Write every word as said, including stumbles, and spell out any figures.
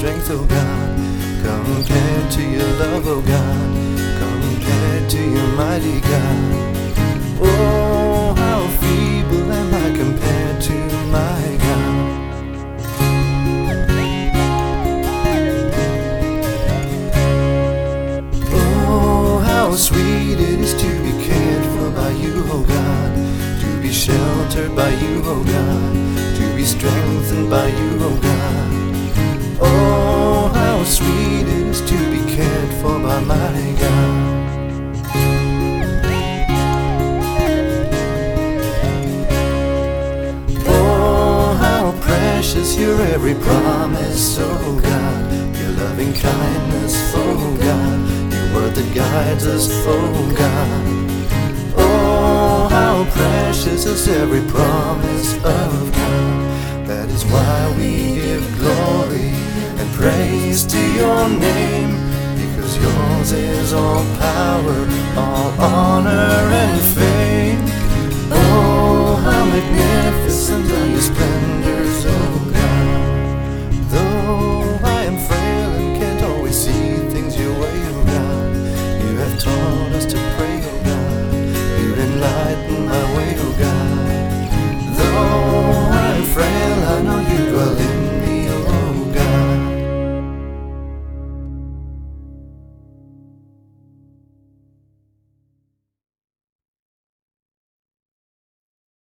strength, oh God, compared to your love, oh God, compared to your mighty God. Oh, how feeble am I compared to my God. Oh, how sweet it is to be cared for by you, oh God, to be sheltered by you, oh God, to be strengthened by you, oh God. Oh, how sweet it is to be cared for by my God. Oh, how precious your every promise, oh God, your loving kindness, oh God, your word that guides us, oh God. Oh, how precious is every promise of God. That is why we give glory and praise to your name, because yours is all power, all honor and fame. Oh, how magnificent are your splendor,